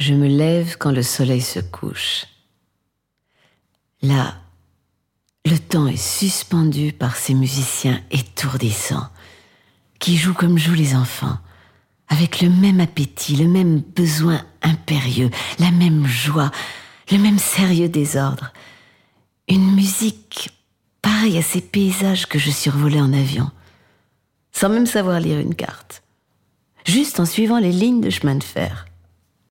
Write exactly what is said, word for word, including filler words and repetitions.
je me lève quand le soleil se couche. Là, le temps est suspendu par ces musiciens étourdissants qui jouent comme jouent les enfants, avec le même appétit, le même besoin impérieux, la même joie, le même sérieux désordre. Une musique pareille à ces paysages que je survolais en avion, sans même savoir lire une carte, juste en suivant les lignes de chemin de fer.